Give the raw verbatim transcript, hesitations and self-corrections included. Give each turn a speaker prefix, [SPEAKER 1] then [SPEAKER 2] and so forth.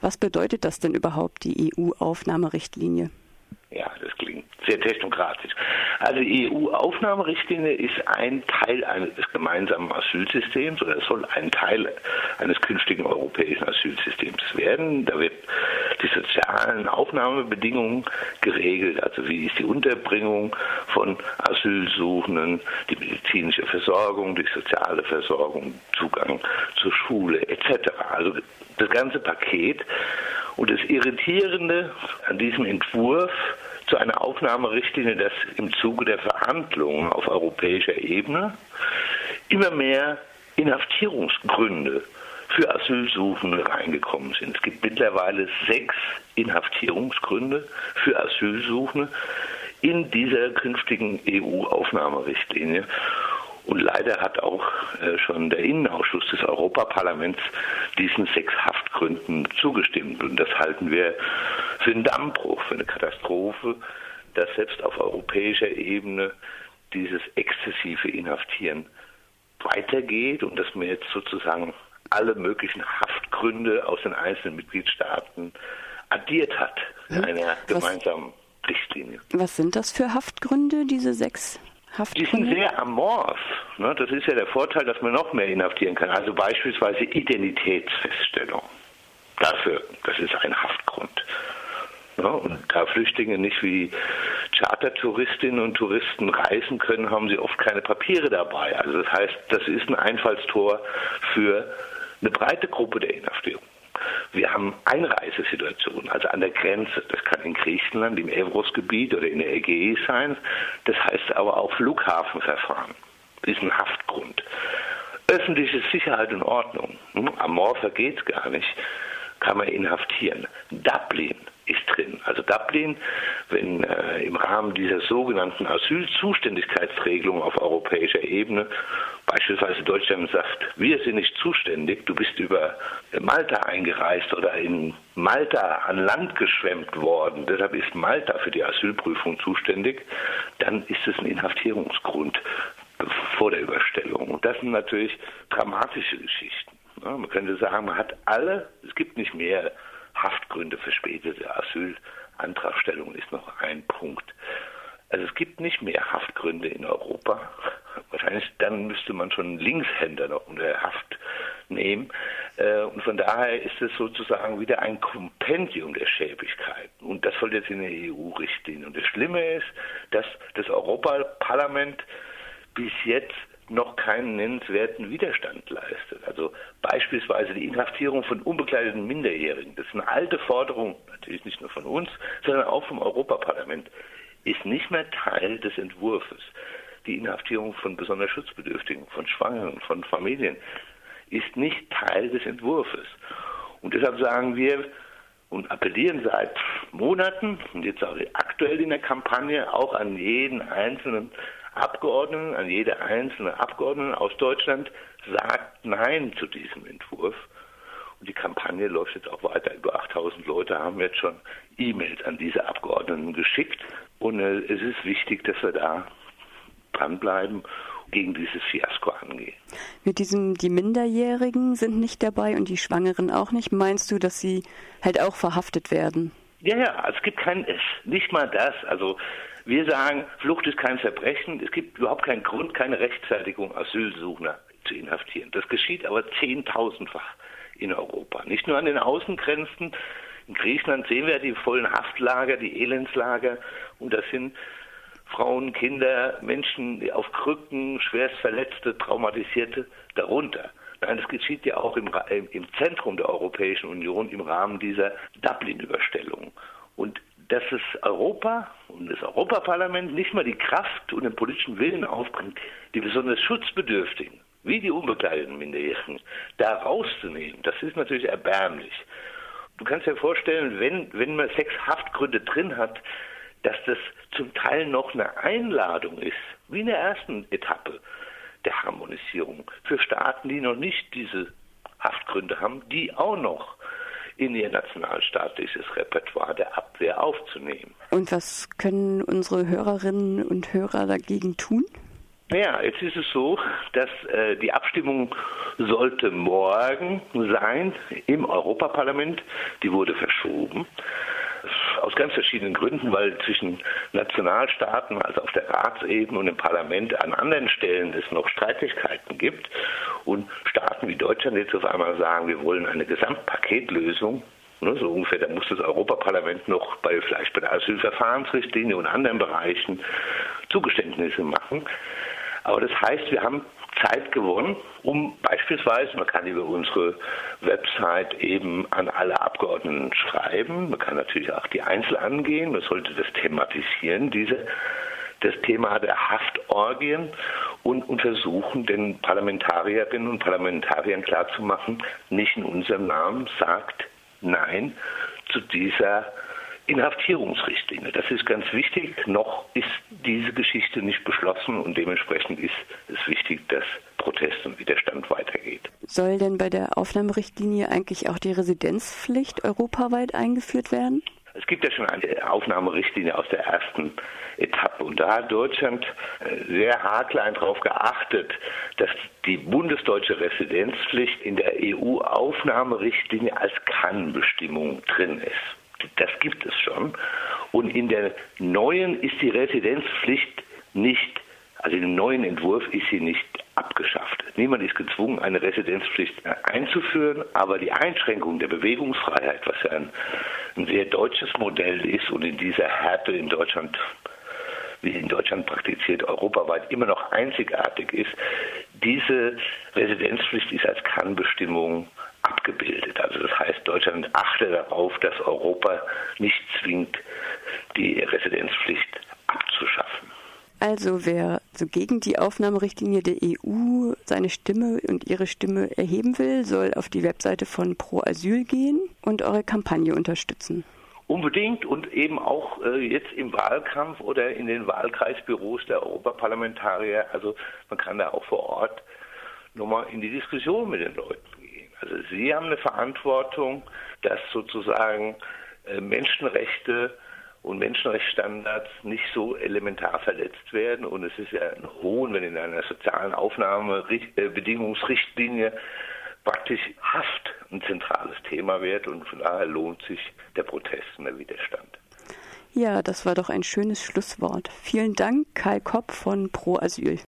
[SPEAKER 1] Was bedeutet das denn überhaupt, die E U-Aufnahmerichtlinie?
[SPEAKER 2] Ja, das klingt sehr technokratisch. Also die E U-Aufnahmerichtlinie ist ein Teil eines gemeinsamen Asylsystems oder es soll ein Teil eines künftigen europäischen Asylsystems werden. Da wird die sozialen Aufnahmebedingungen geregelt, also wie ist die Unterbringung von Asylsuchenden, die medizinische Versorgung, die soziale Versorgung, Zugang zur Schule et cetera. Also das ganze Paket. Und das Irritierende an diesem Entwurf zu einer Aufnahmerichtlinie, dass im Zuge der Verhandlungen auf europäischer Ebene immer mehr Inhaftierungsgründe für Asylsuchende reingekommen sind. Es gibt mittlerweile sechs Inhaftierungsgründe für Asylsuchende in dieser künftigen E U-Aufnahmerichtlinie. Und leider hat auch äh, schon der Innenausschuss des Europaparlaments diesen sechs Haftgründen zugestimmt. Und das halten wir für einen Dammbruch, für eine Katastrophe, dass selbst auf europäischer Ebene dieses exzessive Inhaftieren weitergeht und dass man jetzt sozusagen alle möglichen Haftgründe aus den einzelnen Mitgliedstaaten addiert hat in einer gemeinsamen was, Richtlinie.
[SPEAKER 1] Was sind das für Haftgründe, diese sechs?
[SPEAKER 2] Die sind sehr amorph. Ne? Das ist ja der Vorteil, dass man noch mehr inhaftieren kann. Also beispielsweise Identitätsfeststellung. Dafür, das ist ein Haftgrund. Ne? Und da Flüchtlinge nicht wie Chartertouristinnen und Touristen reisen können, haben sie oft keine Papiere dabei. Also das heißt, das ist ein Einfallstor für eine breite Gruppe der Inhaftierung. Wir haben Einreisesituationen, also an der Grenze. Das kann in Griechenland, im Evros-Gebiet oder in der Ägäis sein. Das heißt aber auch Flughafenverfahren. Das ist ein Haftgrund. Öffentliche Sicherheit und Ordnung. Hm, amorpher geht es gar nicht. Kann man inhaftieren. Dublin ist drin. Also Dublin, wenn äh, im Rahmen dieser sogenannten Asylzuständigkeitsregelung auf europäischer Ebene beispielsweise Deutschland sagt, wir sind nicht zuständig, du bist über Malta eingereist oder in Malta an Land geschwemmt worden, deshalb ist Malta für die Asylprüfung zuständig, dann ist es ein Inhaftierungsgrund vor der Überstellung. Und das sind natürlich dramatische Geschichten. Ja, man könnte sagen, man hat alle, es gibt nicht mehr Haftgründe für spätere Asylantragstellung, ist noch ein Punkt. Also es gibt nicht mehr Haftgründe in Europa. Wahrscheinlich dann müsste man schon einen Linkshänder noch unter Haft nehmen. Und von daher ist es sozusagen wieder ein Kompendium der Schäbigkeiten. Und das soll jetzt in der E U-Richtlinie. Und das Schlimme ist, dass das Europaparlament bis jetzt noch keinen nennenswerten Widerstand leistet. Also beispielsweise die Inhaftierung von unbegleiteten Minderjährigen. Das ist eine alte Forderung, natürlich nicht nur von uns, sondern auch vom Europaparlament. Ist nicht mehr Teil des Entwurfs. Die Inhaftierung von besonders Schutzbedürftigen, von Schwangeren, von Familien ist nicht Teil des Entwurfs. Und deshalb sagen wir und appellieren seit Monaten und jetzt auch aktuell in der Kampagne auch an jeden einzelnen Abgeordneten, an jede einzelne Abgeordnete aus Deutschland, sagt Nein zu diesem Entwurf. Und die Kampagne läuft jetzt auch weiter. Über achttausend Leute haben jetzt schon E-Mails an diese Abgeordneten geschickt. Und äh, es ist wichtig, dass wir da dranbleiben, gegen dieses Fiasko angehen.
[SPEAKER 1] Mit diesem, die Minderjährigen sind nicht dabei und die Schwangeren auch nicht. Meinst du, dass sie halt auch verhaftet werden?
[SPEAKER 2] Ja, ja, also es gibt kein, es, nicht mal das. Also wir sagen, Flucht ist kein Verbrechen. Es gibt überhaupt keinen Grund, keine Rechtfertigung, Asylsuchender zu inhaftieren. Das geschieht aber zehntausendfach in Europa. Nicht nur an den Außengrenzen. In Griechenland sehen wir die vollen Haftlager, die Elendslager. Und das sind Frauen, Kinder, Menschen auf Krücken, schwerst Verletzte, Traumatisierte darunter. Nein, das geschieht ja auch im, im Zentrum der Europäischen Union im Rahmen dieser Dublin-Überstellung. Und dass es Europa und das Europaparlament nicht mal die Kraft und den politischen Willen aufbringt, die besonders Schutzbedürftigen, wie die unbegleiteten Minderjährigen, da rauszunehmen, das ist natürlich erbärmlich. Du kannst dir vorstellen, wenn, wenn man sechs Haftgründe drin hat, dass das zum Teil noch eine Einladung ist, wie in der ersten Etappe der Harmonisierung, für Staaten, die noch nicht diese Haftgründe haben, die auch noch in ihr nationalstaatliches Repertoire der Abwehr aufzunehmen.
[SPEAKER 1] Und was können unsere Hörerinnen und Hörer dagegen tun?
[SPEAKER 2] Naja, jetzt ist es so, dass äh, die Abstimmung sollte morgen sein im Europaparlament. Die wurde verschoben. Aus ganz verschiedenen Gründen, weil zwischen Nationalstaaten, also auf der Ratsebene und im Parlament an anderen Stellen es noch Streitigkeiten gibt und Staaten wie Deutschland jetzt auf einmal sagen, wir wollen eine Gesamtpaketlösung, ne, so ungefähr, da muss das Europaparlament noch bei, vielleicht bei der Asylverfahrensrichtlinie und anderen Bereichen Zugeständnisse machen. Aber das heißt, wir haben Zeit gewonnen, um beispielsweise, man kann über unsere Website eben an alle Abgeordneten schreiben, man kann natürlich auch die Einzel angehen, man sollte das thematisieren, diese, das Thema der Haftorgien und, und versuchen, den Parlamentarierinnen und Parlamentariern klarzumachen, nicht in unserem Namen sagt Nein zu dieser Inhaftierungsrichtlinie. Das ist ganz wichtig. Noch ist diese Geschichte nicht beschlossen und dementsprechend ist es wichtig, dass Protest und Widerstand weitergeht.
[SPEAKER 1] Soll denn bei der Aufnahmerichtlinie eigentlich auch die Residenzpflicht europaweit eingeführt werden?
[SPEAKER 2] Es gibt ja schon eine Aufnahmerichtlinie aus der ersten Etappe und da hat Deutschland sehr haarklein darauf geachtet, dass die bundesdeutsche Residenzpflicht in der E U-Aufnahmerichtlinie als Kann-Bestimmung drin ist. Das gibt es schon. Und in der neuen ist die Residenzpflicht nicht, also im neuen Entwurf ist sie nicht abgeschafft. Niemand ist gezwungen, eine Residenzpflicht einzuführen, aber die Einschränkung der Bewegungsfreiheit, was ja ein, ein sehr deutsches Modell ist und in dieser Härte in Deutschland, wie in Deutschland praktiziert, europaweit immer noch einzigartig ist, diese Residenzpflicht ist als Kannbestimmung abgebildet. Also das heißt, Deutschland achtet darauf, dass Europa nicht zwingt, die Residenzpflicht abzuschaffen.
[SPEAKER 1] Also wer so gegen die Aufnahmerichtlinie der E U seine Stimme und ihre Stimme erheben will, soll auf die Webseite von Pro Asyl gehen und eure Kampagne unterstützen.
[SPEAKER 2] Unbedingt und eben auch äh, jetzt im Wahlkampf oder in den Wahlkreisbüros der Europaparlamentarier. Also man kann da auch vor Ort nochmal in die Diskussion mit den Leuten gehen. Also Sie haben eine Verantwortung, dass sozusagen äh, Menschenrechte und Menschenrechtsstandards nicht so elementar verletzt werden. Und es ist ja ein Hohn, wenn in einer sozialen Aufnahmebedingungsrichtlinie praktisch Haft ein zentrales Thema wird. Und von daher lohnt sich der Protest und der Widerstand.
[SPEAKER 1] Ja, das war doch ein schönes Schlusswort. Vielen Dank, Kai Kopp von Pro Asyl.